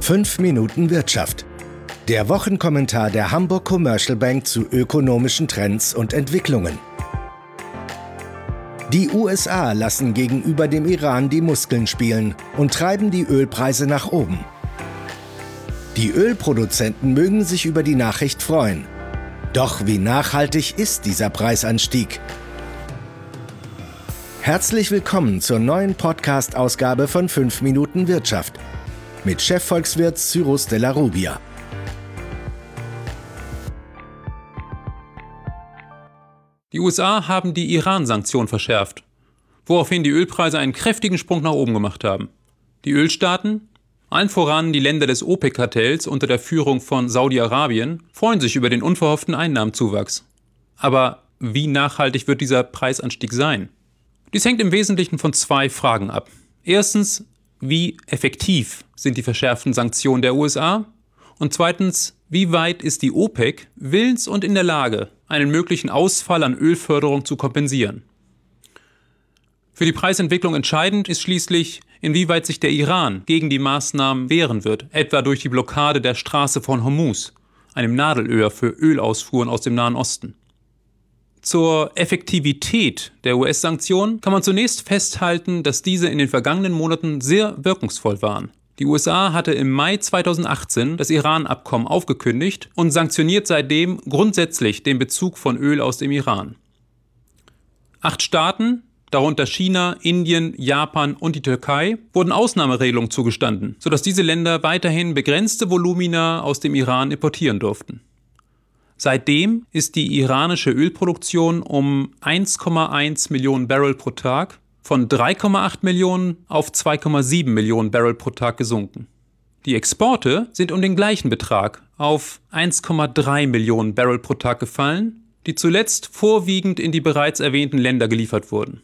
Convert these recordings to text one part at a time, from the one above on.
5 Minuten Wirtschaft. Der Wochenkommentar der Hamburg Commercial Bank zu ökonomischen Trends und Entwicklungen. Die USA lassen gegenüber dem Iran die Muskeln spielen und treiben die Ölpreise nach oben. Die Ölproduzenten mögen sich über die Nachricht freuen. Doch wie nachhaltig ist dieser Preisanstieg? Herzlich willkommen zur neuen Podcast-Ausgabe von 5 Minuten Wirtschaft mit Chefvolkswirt Cyrus de la Rubia. Die USA haben die Iran-Sanktionen verschärft, woraufhin die Ölpreise einen kräftigen Sprung nach oben gemacht haben. Die Ölstaaten, allen voran die Länder des OPEC-Kartells unter der Führung von Saudi-Arabien, freuen sich über den unverhofften Einnahmenzuwachs. Aber wie nachhaltig wird dieser Preisanstieg sein? Dies hängt im Wesentlichen von 2 Fragen ab. Erstens, wie effektiv sind die verschärften Sanktionen der USA? Und zweitens, wie weit ist die OPEC willens und in der Lage, einen möglichen Ausfall an Ölförderung zu kompensieren? Für die Preisentwicklung entscheidend ist schließlich, inwieweit sich der Iran gegen die Maßnahmen wehren wird, etwa durch die Blockade der Straße von Hormuz, einem Nadelöhr für Ölausfuhren aus dem Nahen Osten. Zur Effektivität der US-Sanktionen kann man zunächst festhalten, dass diese in den vergangenen Monaten sehr wirkungsvoll waren. Die USA hatte im Mai 2018 das Iran-Abkommen aufgekündigt und sanktioniert seitdem grundsätzlich den Bezug von Öl aus dem Iran. 8 Staaten, darunter China, Indien, Japan und die Türkei, wurden Ausnahmeregelungen zugestanden, sodass diese Länder weiterhin begrenzte Volumina aus dem Iran importieren durften. Seitdem ist die iranische Ölproduktion um 1,1 Millionen Barrel pro Tag von 3,8 Millionen auf 2,7 Millionen Barrel pro Tag gesunken. Die Exporte sind um den gleichen Betrag auf 1,3 Millionen Barrel pro Tag gefallen, die zuletzt vorwiegend in die bereits erwähnten Länder geliefert wurden.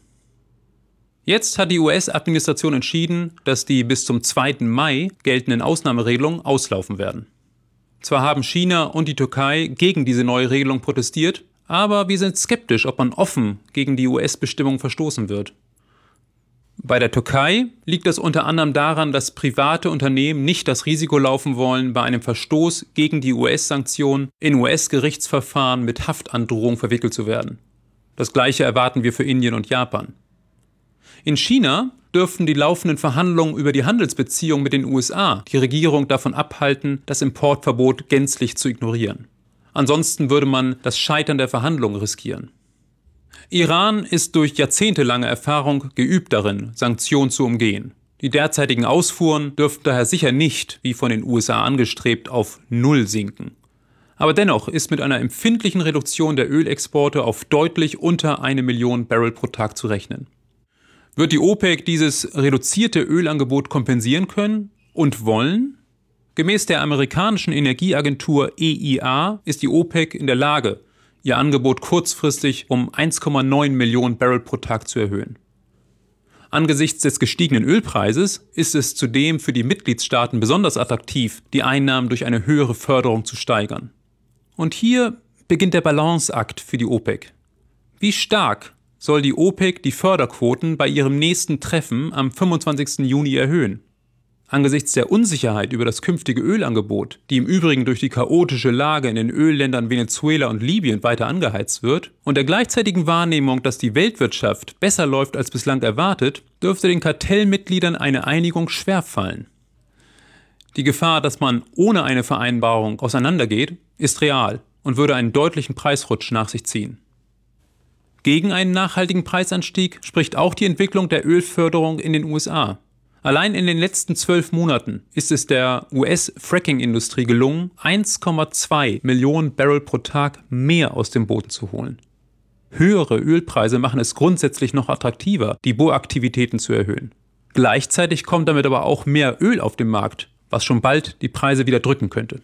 Jetzt hat die US-Administration entschieden, dass die bis zum 2. Mai geltenden Ausnahmeregelungen auslaufen werden. Zwar haben China und die Türkei gegen diese neue Regelung protestiert, aber wir sind skeptisch, ob man offen gegen die US-Bestimmungen verstoßen wird. Bei der Türkei liegt das unter anderem daran, dass private Unternehmen nicht das Risiko laufen wollen, bei einem Verstoß gegen die US-Sanktionen in US-Gerichtsverfahren mit Haftandrohung verwickelt zu werden. Das Gleiche erwarten wir für Indien und Japan. In China dürften die laufenden Verhandlungen über die Handelsbeziehungen mit den USA die Regierung davon abhalten, das Importverbot gänzlich zu ignorieren. Ansonsten würde man das Scheitern der Verhandlungen riskieren. Iran ist durch jahrzehntelange Erfahrung geübt darin, Sanktionen zu umgehen. Die derzeitigen Ausfuhren dürften daher sicher nicht, wie von den USA angestrebt, auf Null sinken. Aber dennoch ist mit einer empfindlichen Reduktion der Ölexporte auf deutlich unter 1 Million Barrel pro Tag zu rechnen. Wird die OPEC dieses reduzierte Ölangebot kompensieren können und wollen? Gemäß der amerikanischen Energieagentur EIA ist die OPEC in der Lage, ihr Angebot kurzfristig um 1,9 Millionen Barrel pro Tag zu erhöhen. Angesichts des gestiegenen Ölpreises ist es zudem für die Mitgliedstaaten besonders attraktiv, die Einnahmen durch eine höhere Förderung zu steigern. Und hier beginnt der Balanceakt für die OPEC. Wie stark soll die OPEC die Förderquoten bei ihrem nächsten Treffen am 25. Juni erhöhen? Angesichts der Unsicherheit über das künftige Ölangebot, die im Übrigen durch die chaotische Lage in den Ölländern Venezuela und Libyen weiter angeheizt wird, und der gleichzeitigen Wahrnehmung, dass die Weltwirtschaft besser läuft als bislang erwartet, dürfte den Kartellmitgliedern eine Einigung schwerfallen. Die Gefahr, dass man ohne eine Vereinbarung auseinandergeht, ist real und würde einen deutlichen Preisrutsch nach sich ziehen. Gegen einen nachhaltigen Preisanstieg spricht auch die Entwicklung der Ölförderung in den USA. Allein in den letzten 12 Monaten ist es der US-Fracking-Industrie gelungen, 1,2 Millionen Barrel pro Tag mehr aus dem Boden zu holen. Höhere Ölpreise machen es grundsätzlich noch attraktiver, die Bohraktivitäten zu erhöhen. Gleichzeitig kommt damit aber auch mehr Öl auf den Markt, was schon bald die Preise wieder drücken könnte.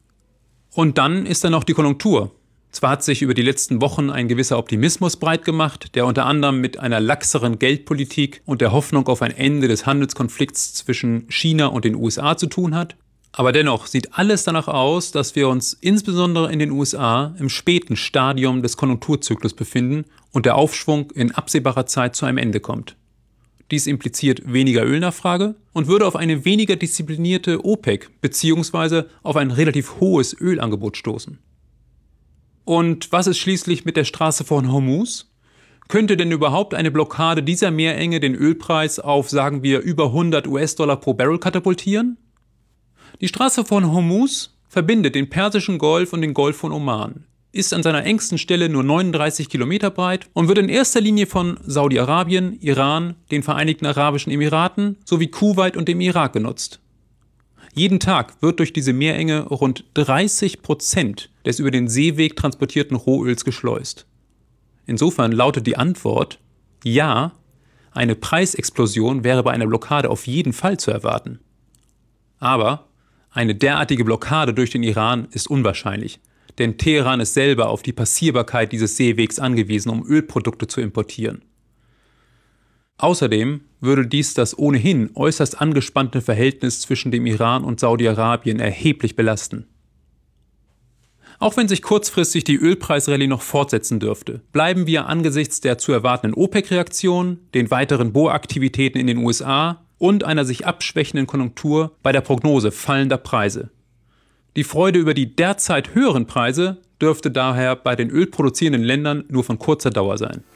Und dann ist da noch die Konjunktur. Zwar hat sich über die letzten Wochen ein gewisser Optimismus breit gemacht, der unter anderem mit einer laxeren Geldpolitik und der Hoffnung auf ein Ende des Handelskonflikts zwischen China und den USA zu tun hat. Aber dennoch sieht alles danach aus, dass wir uns insbesondere in den USA im späten Stadium des Konjunkturzyklus befinden und der Aufschwung in absehbarer Zeit zu einem Ende kommt. Dies impliziert weniger Ölnachfrage und würde auf eine weniger disziplinierte OPEC bzw. auf ein relativ hohes Ölangebot stoßen. Und was ist schließlich mit der Straße von Hormuz? Könnte denn überhaupt eine Blockade dieser Meerenge den Ölpreis auf, sagen wir, über 100 US-Dollar pro Barrel katapultieren? Die Straße von Hormuz verbindet den Persischen Golf und den Golf von Oman, ist an seiner engsten Stelle nur 39 Kilometer breit und wird in erster Linie von Saudi-Arabien, Iran, den Vereinigten Arabischen Emiraten sowie Kuwait und dem Irak genutzt. Jeden Tag wird durch diese Meerenge rund 30% des über den Seeweg transportierten Rohöls geschleust. Insofern lautet die Antwort: Ja, eine Preisexplosion wäre bei einer Blockade auf jeden Fall zu erwarten. Aber eine derartige Blockade durch den Iran ist unwahrscheinlich. Denn Teheran ist selber auf die Passierbarkeit dieses Seewegs angewiesen, um Ölprodukte zu importieren. Außerdem würde dies das ohnehin äußerst angespannte Verhältnis zwischen dem Iran und Saudi-Arabien erheblich belasten. Auch wenn sich kurzfristig die Ölpreisrallye noch fortsetzen dürfte, bleiben wir angesichts der zu erwartenden OPEC-Reaktion, den weiteren Bohraktivitäten in den USA und einer sich abschwächenden Konjunktur bei der Prognose fallender Preise. Die Freude über die derzeit höheren Preise dürfte daher bei den ölproduzierenden Ländern nur von kurzer Dauer sein.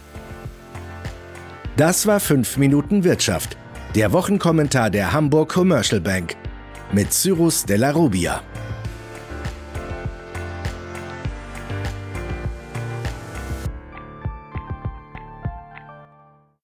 Das war 5 Minuten Wirtschaft, der Wochenkommentar der Hamburg Commercial Bank mit Cyrus Della Rubia.